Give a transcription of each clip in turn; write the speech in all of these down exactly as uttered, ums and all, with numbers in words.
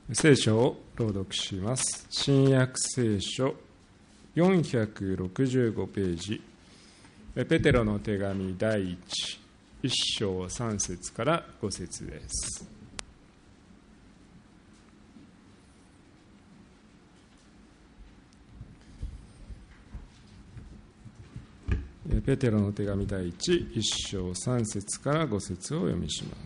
聖書を朗読します。新約聖書よんひゃくろくじゅうごページ、ペテロの手紙第一、一章三節から五節です。ペテロの手紙第一、一章三節から五節をお読みします。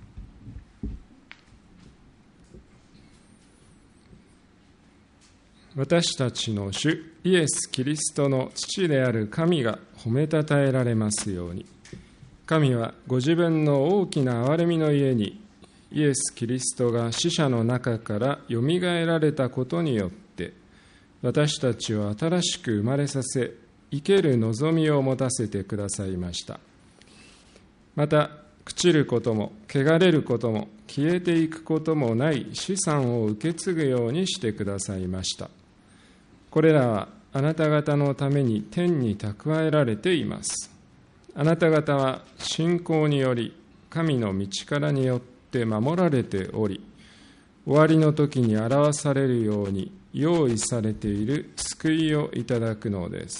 私たちの主イエス・キリストの父である神が褒めたたえられますように。神はご自分の大きな憐れみのゆえに、イエス・キリストが死者の中からよみがえられたことによって、私たちを新しく生まれさせ、生ける望みを持たせてくださいました。また、朽ちることも、汚れることも、消えていくこともない資産を受け継ぐようにしてくださいました。これらはあなた方のために天に蓄えられています。あなた方は信仰により神の道からによって守られており、終わりの時に表されるように用意されている救いをいただくのです。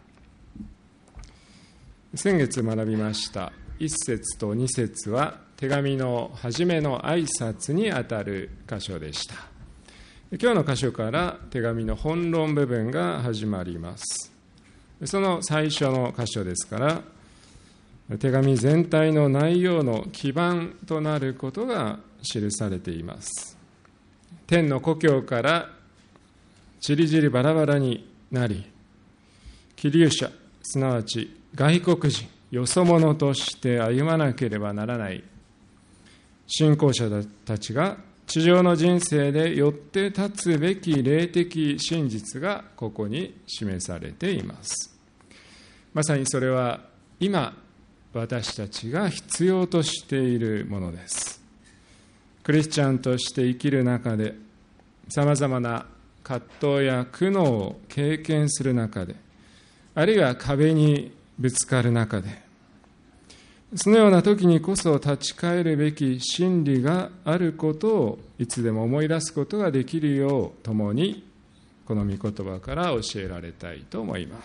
先月学びました一節と二節は手紙の初めの挨拶にあたる箇所でした。今日の箇所から手紙の本論部分が始まります。その最初の箇所ですから、手紙全体の内容の基盤となることが記されています。天の故郷からちりぢりバラバラになり、寄留者、すなわち外国人、よそ者として歩まなければならない信仰者たちが地上の人生でよって立つべき霊的真実がここに示されています。まさにそれは今私たちが必要としているものです。クリスチャンとして生きる中でさまざまな葛藤や苦悩を経験する中で、あるいは壁にぶつかる中で、そのような時にこそ立ち返るべき真理があることをいつでも思い出すことができるよう、共にこの御言葉から教えられたいと思います。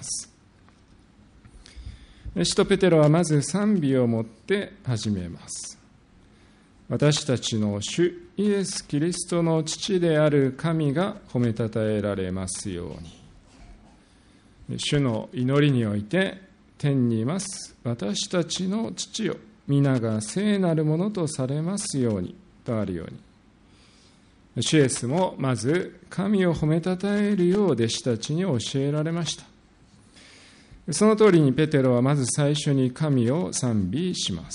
使徒ペテロはまず賛美をもって始めます。私たちの主イエス・キリストの父である神が褒めたたえられますように。主の祈りにおいて、天にいます私たちの父よ、皆が聖なるものとされますようにとあるように、主イエスもまず神を褒めたたえるよう弟子たちに教えられました。その通りにペテロはまず最初に神を賛美します。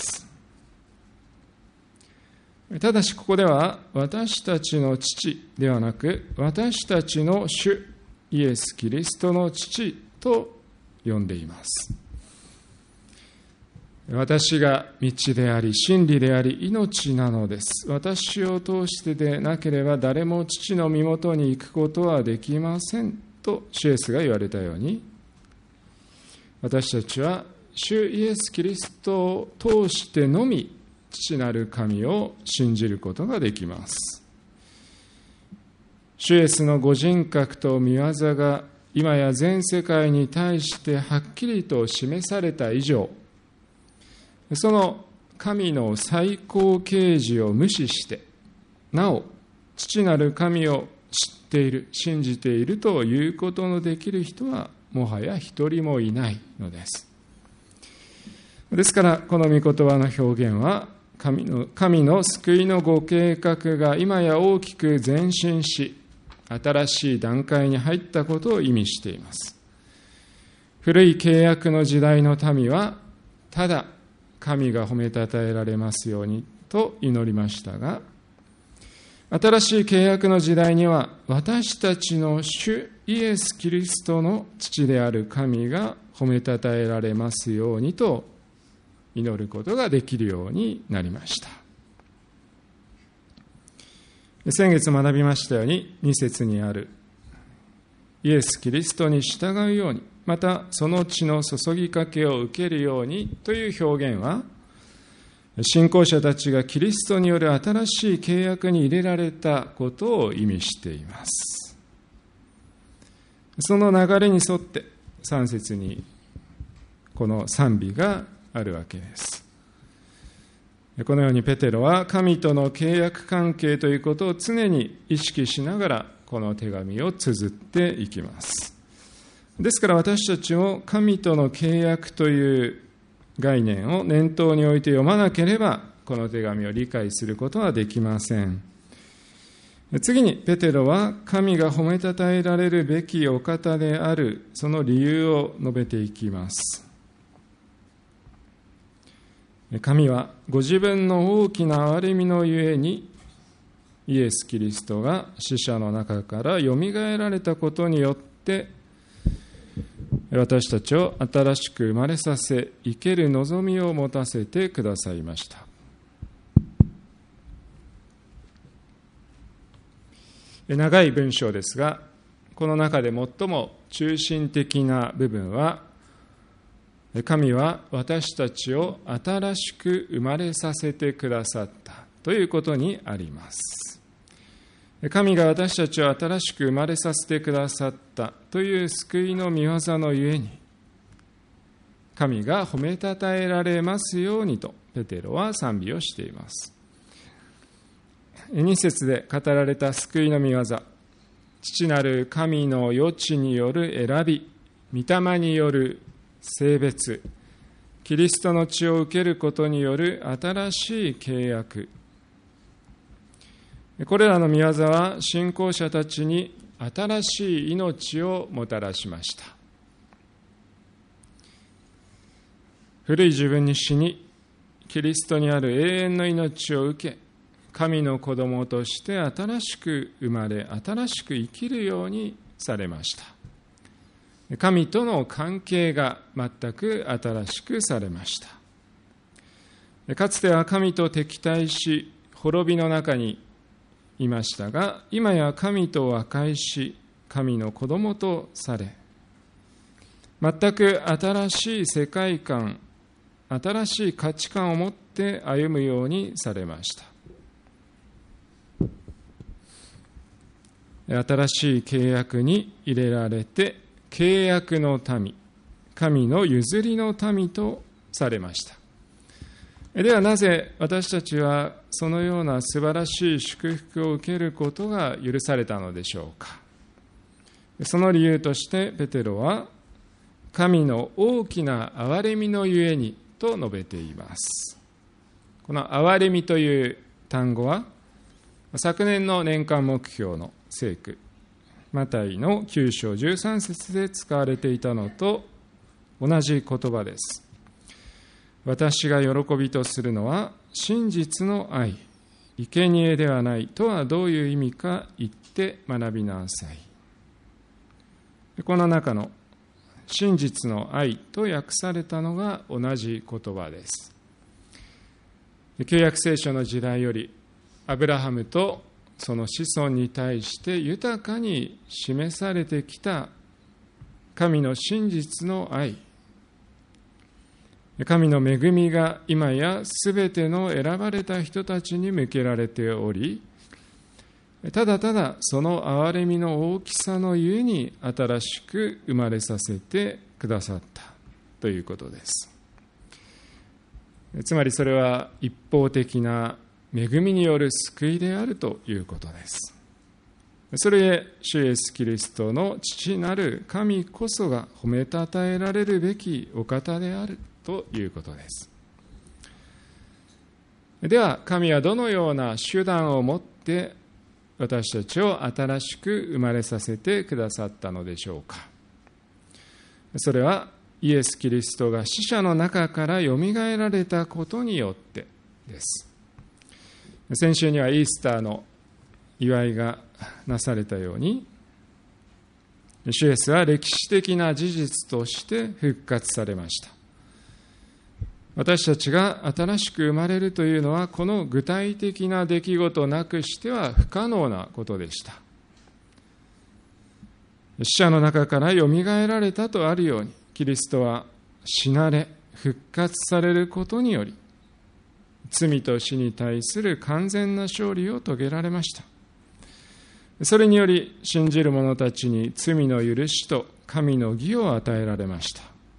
ただしここでは私たちの父ではなく、私たちの主イエス・キリストの父と呼んでいます。私が道であり真理であり命なのです。私を通してでなければ誰も父の身元に行くことはできませんと主イエスが言われたように、私たちは主イエス・キリストを通してのみ父なる神を信じることができます。主イエスのご人格と御業が今や全世界に対してはっきりと示された以上、その神の最高啓示を無視して、なお父なる神を知っている、信じているということのできる人はもはや一人もいないのです。ですからこの御言葉の表現は神の、神の救いのご計画が今や大きく前進し、新しい段階に入ったことを意味しています。古い契約の時代の民はただ神が褒めたたえられますようにと祈りましたが、新しい契約の時代には私たちの主イエス・キリストの父である神が褒めたたえられますようにと祈ることができるようになりました。先月学びましたようにに節にあるイエス・キリストに従うように、またその血の注ぎかけを受けるようにという表現は、 信仰者たちがキリストによる新しい契約に入れられたことを意味しています。その流れに沿ってさん節にこの賛美があるわけです。このようにペテロは神との契約関係ということを常に意識しながらこの手紙を綴っていきます。ですから私たちも神との契約という概念を念頭に置いて読まなければこの手紙を理解することはできません。次にペテロは神が褒めたたえられるべきお方であるその理由を述べていきます。神はご自分の大きな憐れみのゆえにイエス・キリストが死者の中からよみがえられたことによって私たちを新しく生まれさせ生ける望みを持たせてくださいました。長い文章ですがこの中で最も中心的な部分は神は私たちを新しく生まれさせてくださったということにあります。神が私たちを新しく生まれさせてくださったという救いの御業のゆえに神が褒めたたえられますようにとペテロは賛美をしています。に節で語られた救いの御業、父なる神の余地による選び、御霊による聖別、キリストの血を受けることによる新しい契約、これらの御業は信仰者たちに新しい命をもたらしました。古い自分に死に、キリストにある永遠の命を受け、神の子供として新しく生まれ、新しく生きるようにされました。神との関係が全く新しくされました。かつては神と敵対し、滅びの中にいましたが、今や神と和解し、神の子供とされ、全く新しい世界観、新しい価値観を持って歩むようにされました。新しい契約に入れられて、契約の民、神の譲りの民とされました。ではなぜ私たちはそのような素晴らしい祝福を受けることが許されたのでしょうか。その理由としてペテロは神の大きな憐れみのゆえにと述べています。この憐れみという単語は昨年の年間目標の聖句マタイのきゅう章じゅうさん節で使われていたのと同じ言葉です。私が喜びとするのは真実の愛、生贄ではないとはどういう意味か言って学びなさい。この中の真実の愛と訳されたのが同じ言葉です。旧約聖書の時代よりアブラハムとその子孫に対して豊かに示されてきた神の真実の愛、神の恵みが今やすべての選ばれた人たちに向けられており、ただただその憐れみの大きさのゆえに新しく生まれさせてくださったということです。つまりそれは一方的な恵みによる救いであるということです。それへ主イエスキリストの父なる神こそが褒めたたえられるべきお方であるということです。では神はどのような手段をもって私たちを新しく生まれさせてくださったのでしょうか。それはイエス・キリストが死者の中からよみがえられたことによってです。先週にはイースターの祝いがなされたように、主イエスは歴史的な事実として復活されました。私たちが新しく生まれるというのは、この具体的な出来事なくしては不可能なことでした。死者の中からよみがえられたとあるように、キリストは死なれ復活されることにより、 罪と死に対する完全な勝利を遂げられました。それにより信じる者たちに罪の許しと神の義を与えられました。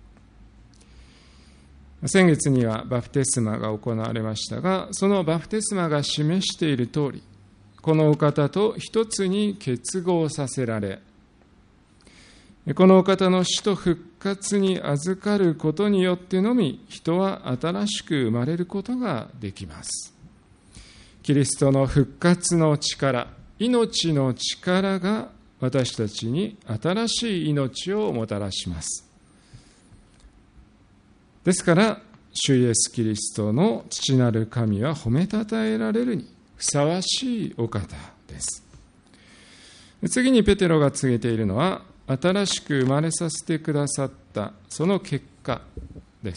先月にはバプテスマが行われましたが、そのバプテスマが示している通り、このお方と一つに結合させられ、このお方の死と復活に預かることによってのみ、人は新しく生まれることができます。キリストの復活の力、命の力が私たちに新しい命をもたらします。ですから、主イエスキリストの父なる神は褒めたたえられるにふさわしいお方です。次にペテロが告げているのは、新しく生まれさせてくださったその結果です。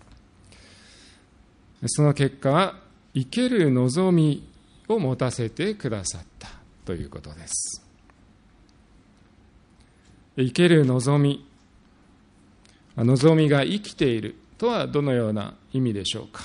その結果は、生ける望みを持たせてくださったということです。生ける望み、望みが生きているとはどのような意味でしょうか。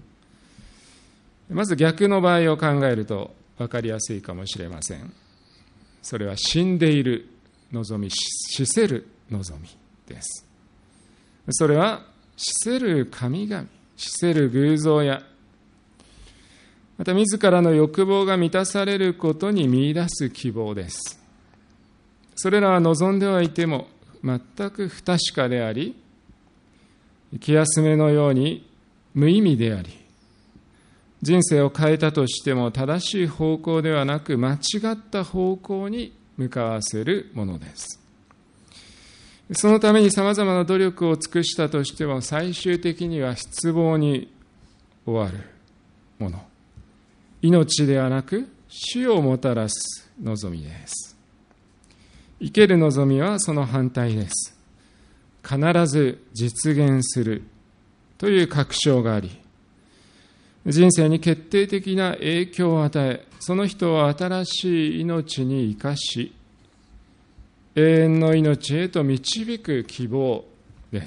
まず逆の場合を考えると分かりやすいかもしれません。それは死んでいる望み、死せる望みです。それは死せる神々、死せる偶像や、また自らの欲望が満たされることに見出す希望です。それらは望んではいても全く不確かであり、気休めのように無意味であり、人生を変えたとしても正しい方向ではなく間違った方向に向かわせるものです。そのためにさまざまな努力を尽くしたとしても最終的には失望に終わるもの。命ではなく死をもたらす望みです。生ける望みはその反対です。必ず実現するという確証があり、人生に決定的な影響を与え、その人を新しい命に生かし、永遠の命へと導く希望です。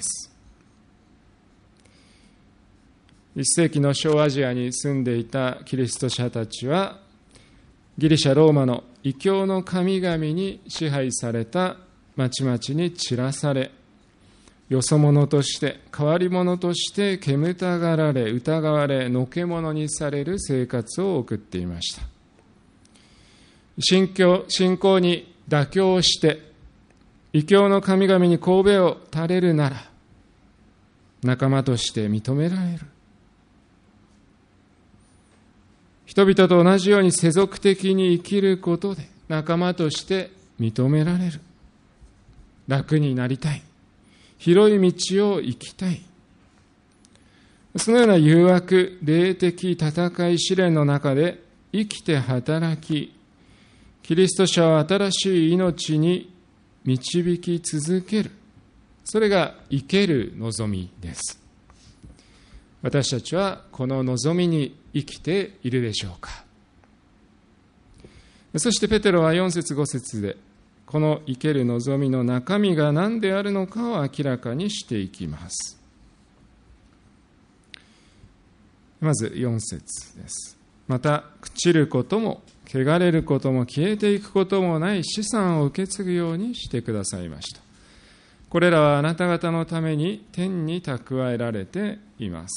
いっ世紀の小アジアに住んでいたキリスト者たちは、ギリシャ・ローマの異教の神々に支配された町々に散らされ、よそ者として、変わり者として煙たがられ、疑われ、のけ者にされる生活を送っていました。信教、信仰に妥協して、異教の神々に頭を垂れるなら、仲間として認められる。人々と同じように世俗的に生きることで仲間として認められる。楽になりたい。広い道を行きたい。そのような誘惑、霊的戦い試練の中で生きて働き、キリスト者を新しい命に導き続ける。それが生ける望みです。私たちはこの望みに生きているでしょうか。そしてペテロはよん節ご節で、この生ける望みの中身が何であるのかを明らかにしていきます。まずよん節です。また、朽ちることも、汚れることも、消えていくこともない資産を受け継ぐようにしてくださいました。これらはあなた方のために天に蓄えられています。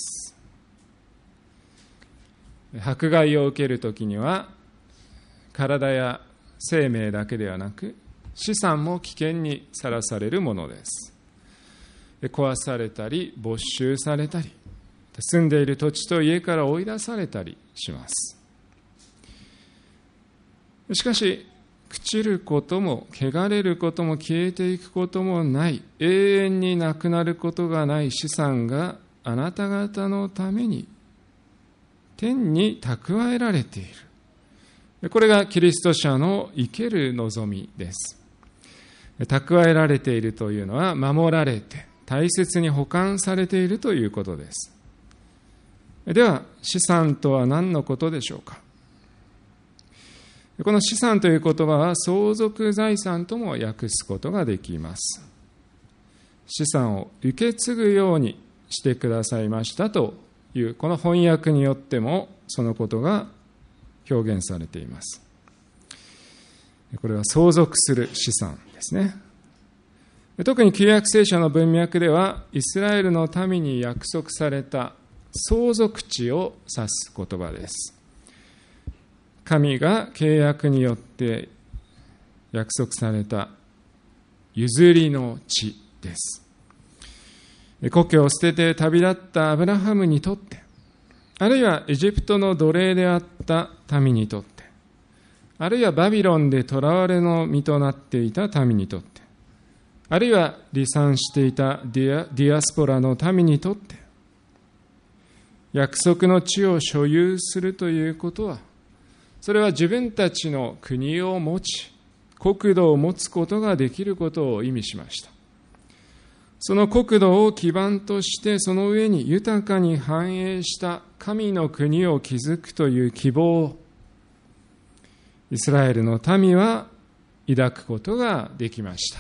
迫害を受けるときには、体や生命だけではなく、資産も危険にさらされるものです。壊されたり、没収されたり、住んでいる土地と家から追い出されたりします。しかし、朽ちることも、汚れることも、消えていくこともない、永遠になくなることがない資産があなた方のために天に蓄えられている。これがキリスト者の生ける望みです。蓄えられているというのは、守られて大切に保管されているということです。では、資産とは何のことでしょうか。この資産という言葉は相続財産とも訳すことができます。資産を受け継ぐようにしてくださいましたというこの翻訳によってもそのことが表現されています。これは相続する資産ですね。特に旧約聖書の文脈ではイスラエルの民に約束された相続地を指す言葉です。神が契約によって約束された譲りの地です。故郷を捨てて旅立ったアブラハムにとって、あるいはエジプトの奴隷であった民にとって、あるいはバビロンで囚われの身となっていた民にとって、あるいは離散していたディア、ディアスポラの民にとって、約束の地を所有するということは、それは自分たちの国を持ち、国土を持つことができることを意味しました。その国土を基盤として、その上に豊かに繁栄した神の国を築くという希望を、イスラエルの民は抱くことができました。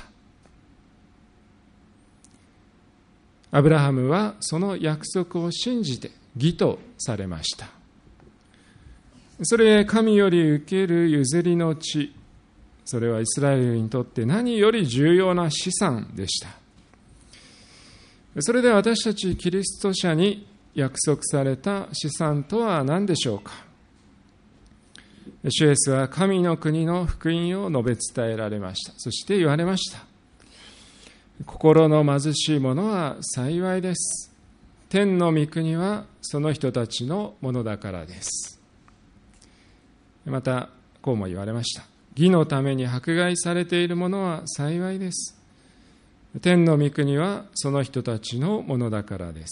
アブラハムはその約束を信じて義とされました。それへ神より受ける譲りの地、それはイスラエルにとって何より重要な資産でした。それで私たちキリスト者に約束された資産とは何でしょうか。主イエスは神の国の福音を述べ伝えられました。そして言われました。心の貧しい者は幸いです。天の御国はその人たちのものだからです。またこうも言われました。義のために迫害されている者は幸いです。天の御国はその人たちのものだからです。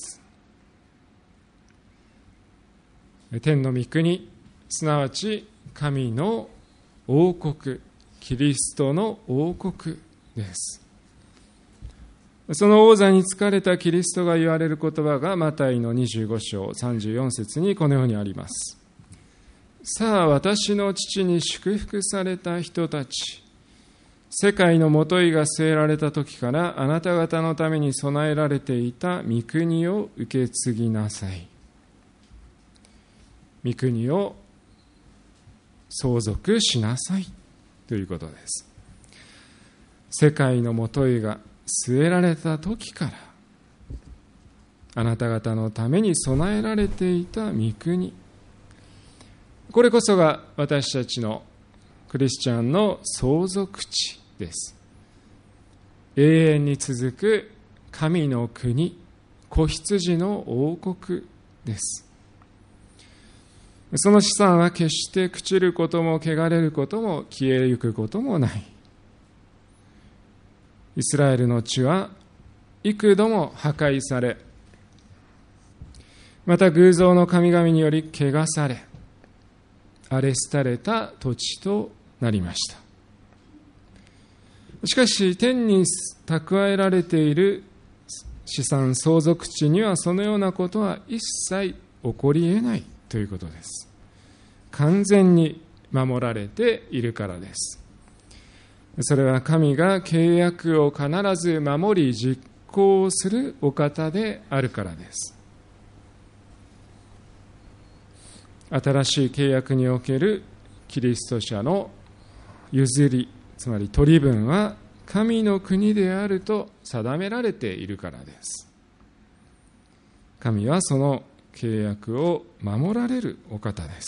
天の御国、すなわち神の王国、キリストの王国です。その王座に就かれたキリストが言われる言葉がマタイのにじゅうご章さんじゅうよん節にこのようにあります。さあ、私の父に祝福された人たち、世界のもといが据えられた時からあなた方のために備えられていた御国を受け継ぎなさい。御国を相続しなさいということです。世界のもといが据えられた時からあなた方のために備えられていた御国、これこそが私たちのクリスチャンの相続地です。永遠に続く神の国、子羊の王国です。その資産は決して朽ちることも汚れることも消えゆくこともない。イスラエルの地は幾度も破壊され、また偶像の神々により汚され、荒れ廃れた土地となりました。しかし天に蓄えられている資産相続地にはそのようなことは一切起こり得ないということです。完全に守られているからです。それは神が契約を必ず守り実行するお方であるからです。新しい契約におけるキリスト者の譲り、つまり取り分は神の国であると定められているからです。神はその契約を守られるお方です。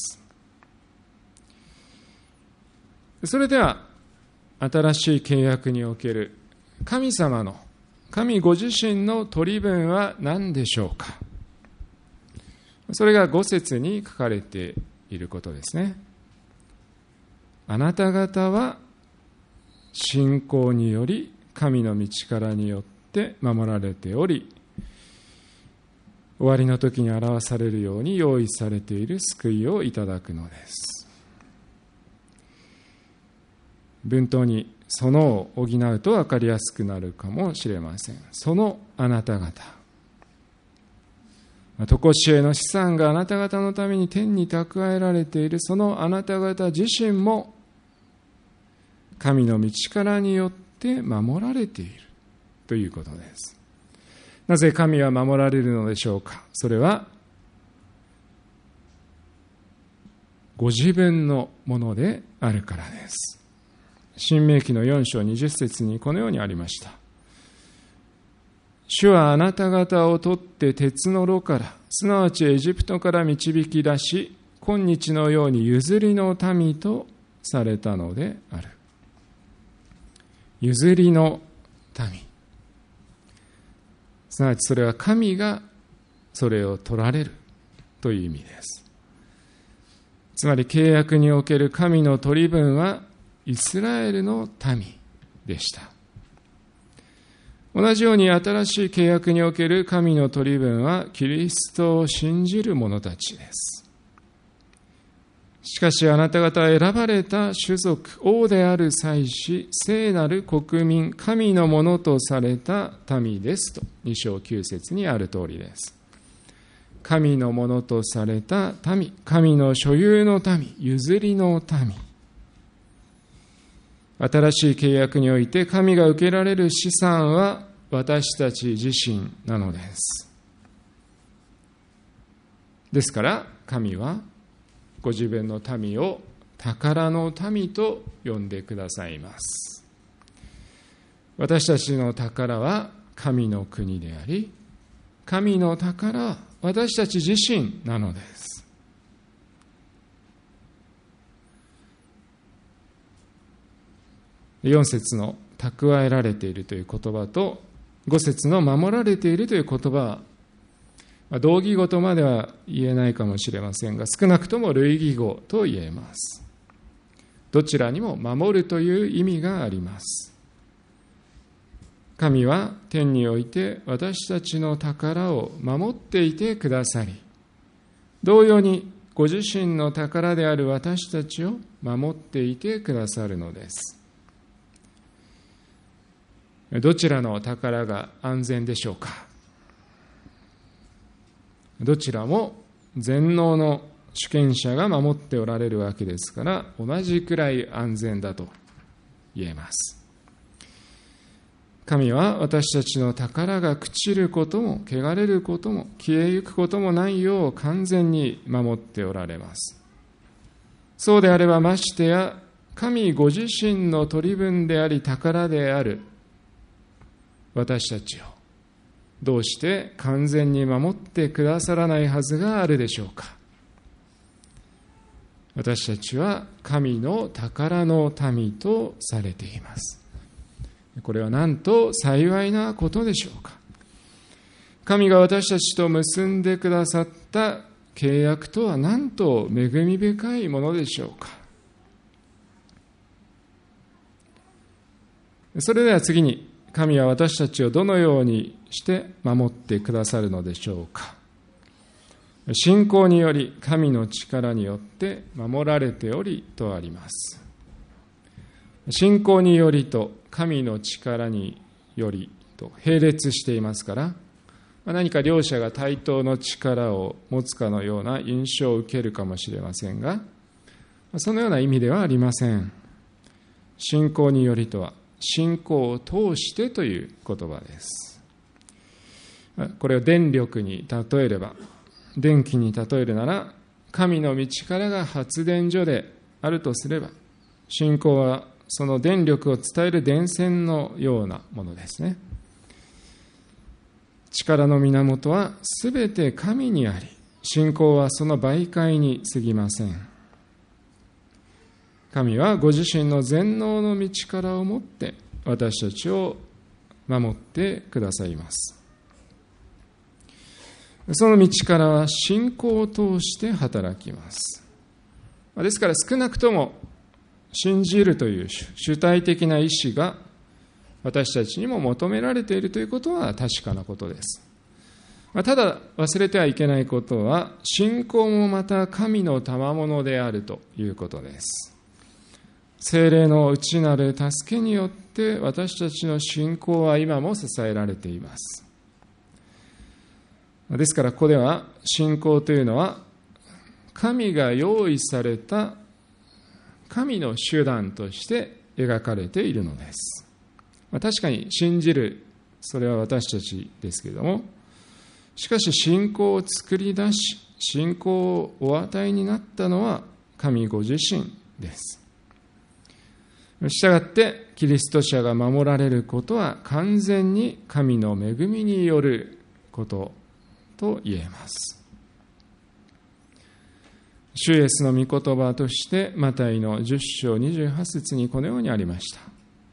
それでは新しい契約における神様の、神ご自身の取り分は何でしょうか。それがご節に書かれていることですね。あなた方は信仰により神の御力によって守られており、終わりの時に表されるように用意されている救いをいただくのです。文頭にそのを補うと分かりやすくなるかもしれません。そのあなた方、常しえの資産があなた方のために天に蓄えられているそのあなた方自身も神の御力によって守られているということです。なぜ神は守られるのでしょうか。それはご自分のものであるからです。申命記のよん章にじゅっ節にこのようにありました。主はあなた方を取って鉄の炉から、すなわちエジプトから導き出し、今日のように譲りの民とされたのである。譲りの民。すなわちそれは神がそれを取られるという意味です。つまり契約における神の取り分はイスラエルの民でした。同じように新しい契約における神の取り分はキリストを信じる者たちです。しかしあなた方は選ばれた種族、王である祭司、聖なる国民、神のものとされた民ですとに章きゅう節にある通りです。神のものとされた民、神の所有の民、譲りの民。新しい契約において神が受けられる資産は私たち自身なのです。ですから神はご自分の民を宝の民と呼んでくださいます。私たちの宝は神の国であり、神の宝は私たち自身なのです。よん節の蓄えられているという言葉とご節の守られているという言葉は同義語とまでは言えないかもしれませんが、少なくとも類義語と言えます。どちらにも守るという意味があります。神は天において私たちの宝を守っていてくださり、同様にご自身の宝である私たちを守っていてくださるのです。どちらの宝が安全でしょうか。どちらも全能の主権者が守っておられるわけですから、同じくらい安全だと言えます。神は私たちの宝が朽ちることも汚れることも消えゆくこともないよう完全に守っておられます。そうであればましてや神ご自身の取り分であり宝である私たちをどうして完全に守ってくださらないはずがあるでしょうか。私たちは神の宝の民とされています。これはなんと幸いなことでしょうか。神が私たちと結んでくださった契約とはなんと恵み深いものでしょうか。それでは次に、神は私たちをどのようにして守ってくださるのでしょうか。信仰により神の力によって守られておりとあります。信仰によりと神の力によりと並列していますから、何か両者が対等の力を持つかのような印象を受けるかもしれませんが、そのような意味ではありません。信仰によりとは信仰を通してという言葉です。これを電力に例えれば、電気に例えるなら、神の道からが発電所であるとすれば、信仰はその電力を伝える電線のようなものですね。力の源はすべて神にあり、信仰はその媒介に過ぎません。神はご自身の全能の道からをもって私たちを守ってくださいます。その道からは信仰を通して働きます。ですから少なくとも信じるという主体的な意志が私たちにも求められているということは確かなことです。ただ忘れてはいけないことは、信仰もまた神の賜物であるということです。聖霊の内なる助けによって私たちの信仰は今も支えられています。ですからここでは信仰というのは神が用意された神の手段として描かれているのです。確かに信じる、それは私たちですけれども、しかし信仰を作り出し信仰をお与えになったのは神ご自身です。したがってキリスト者が守られることは完全に神の恵みによることと言えます。主イエスの御言葉としてマタイのじゅっ章にじゅうはち節にこのようにありました。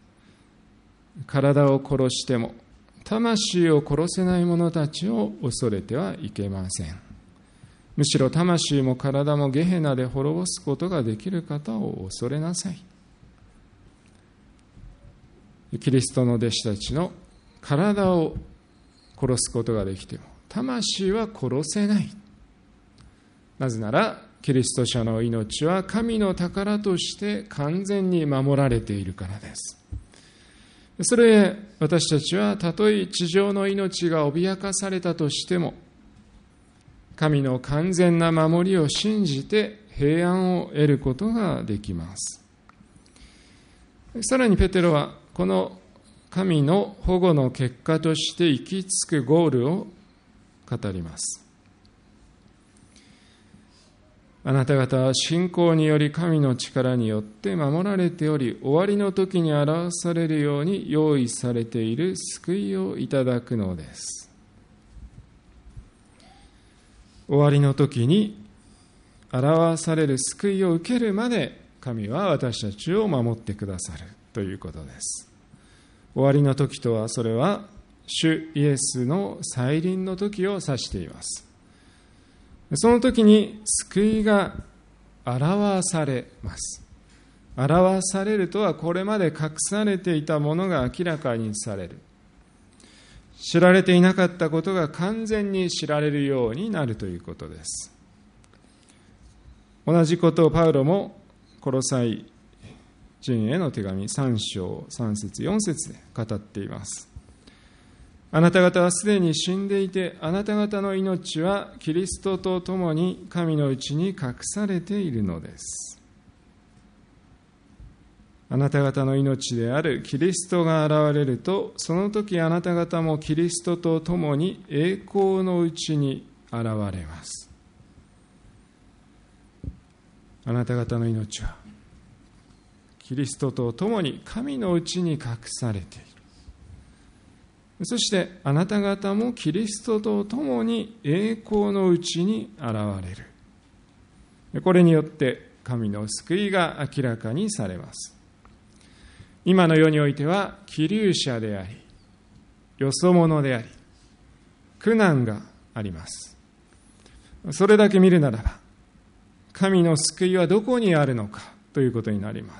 体を殺しても魂を殺せない者たちを恐れてはいけません。むしろ魂も体もゲヘナで滅ぼすことができる方を恐れなさい。キリストの弟子たちの体を殺すことができても魂は殺せない。なぜならキリスト者の命は神の宝として完全に守られているからです。それへ私たちはたとえ地上の命が脅かされたとしても神の完全な守りを信じて平安を得ることができます。さらにペテロはこの神の保護の結果として行き着くゴールを語ります。あなた方は信仰により神の力によって守られており、終わりの時に表されるように用意されている救いをいただくのです。終わりの時に表される救いを受けるまで神は私たちを守ってくださるということです。終わりの時とは、それは主イエスの再臨の時を指しています。その時に救いが表されます。表されるとは、これまで隠されていたものが明らかにされる。知られていなかったことが完全に知られるようになるということです。同じことをパウロもコロサイ人への手紙さん章さん節よん節で語っています。あなた方はすでに死んでいて、あなた方の命はキリストと共に神のうちに隠されているのです。あなた方の命であるキリストが現れると、その時あなた方もキリストと共に栄光のうちに現れます。あなた方の命はキリストと共に神のうちに隠されている。そしてあなた方もキリストと共に栄光のうちに現れる。これによって神の救いが明らかにされます。今の世においては希留者であり、よそ者であり、苦難があります。それだけ見るならば、神の救いはどこにあるのかということになります。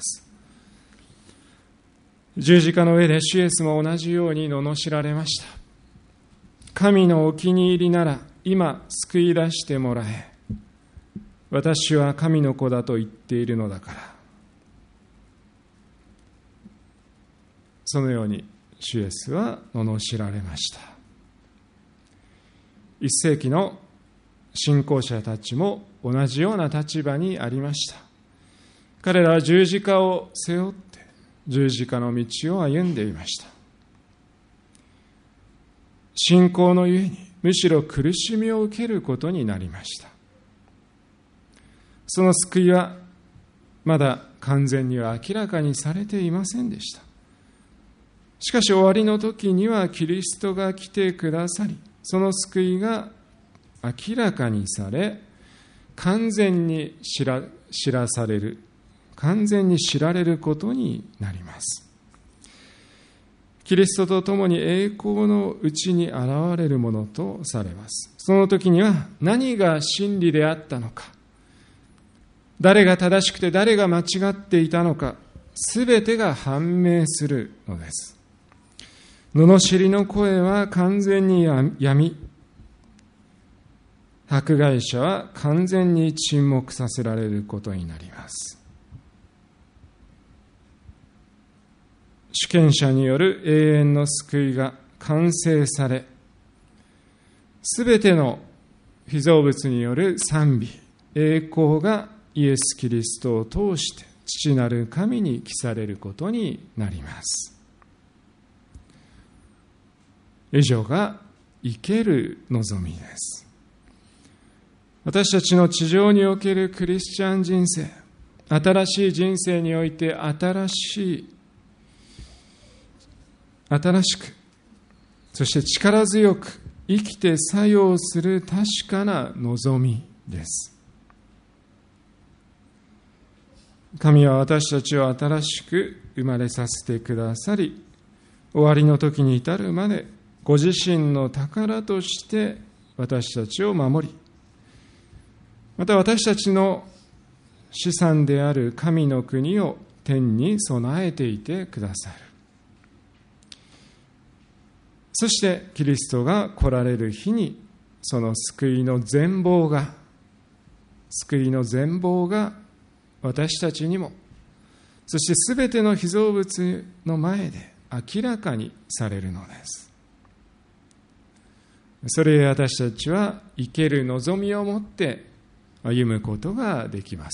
十字架の上で主イエスも同じように罵られました。神のお気に入りなら今救い出してもらえ。私は神の子だと言っているのだから。そのように主イエスは罵られました。一世紀の信仰者たちも同じような立場にありました。彼らは十字架を背負って十字架の道を歩んでいました。信仰のゆえにむしろ苦しみを受けることになりました。その救いはまだ完全には明らかにされていませんでした。しかし終わりの時にはキリストが来てくださり、その救いが明らかにされ、完全に知ら、知らされる、完全に知られることになります。キリストと共に栄光のうちに現れるものとされます。その時には何が真理であったのか、誰が正しくて誰が間違っていたのか、すべてが判明するのです。罵りの声は完全にやみ、迫害者は完全に沈黙させられることになります。主権者による永遠の救いが完成され、すべての被造物による賛美、栄光がイエス・キリストを通して父なる神に帰されることになります。以上が生ける望みです。 私たちの地上におけるクリスチャン人生、新しい人生において新しい、新しく、そして力強く生きて作用する確かな望みです。神は私たちを新しく生まれさせてくださり、終わりの時に至るまでご自身の宝として私たちを守り、また私たちの資産である神の国を天に備えていてくださる。そしてキリストが来られる日に、その救いの全貌が、救いの全貌が私たちにも、そしてすべての被造物の前で明らかにされるのです。それへ私たちは生ける望みを持って歩むことができます。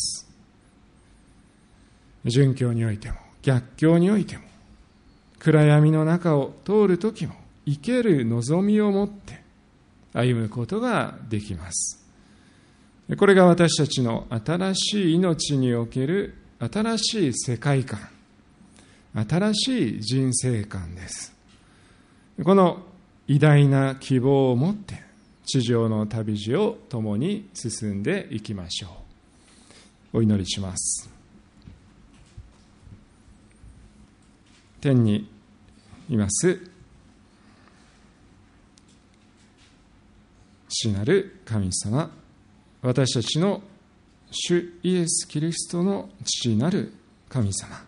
順境においても逆境においても、暗闇の中を通るときも生ける望みを持って歩むことができます。これが私たちの新しい命における新しい世界観、新しい人生観です。この偉大な希望を持って地上の旅路を共に進んでいきましょう。お祈りします。天にいます父なる神様、私たちの主イエス・キリストの父なる神様、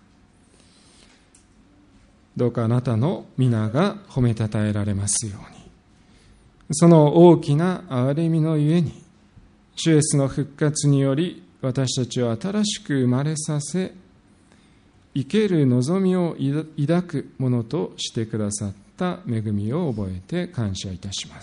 どうかあなたの皆が褒めたたえられますように、その大きな憐れみのゆえに、主イエスの復活により私たちを新しく生まれさせ、生ける望みを抱くものとしてくださった恵みを覚えて感謝いたします。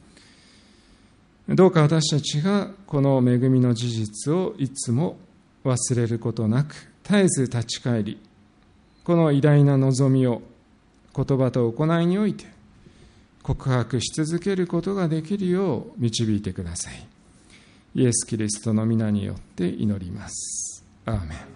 どうか私たちがこの恵みの事実をいつも忘れることなく、絶えず立ち返り、この偉大な望みを言葉と行いにおいて告白し続けることができるよう導いてください。イエス・キリストの皆によって祈ります。アーメン。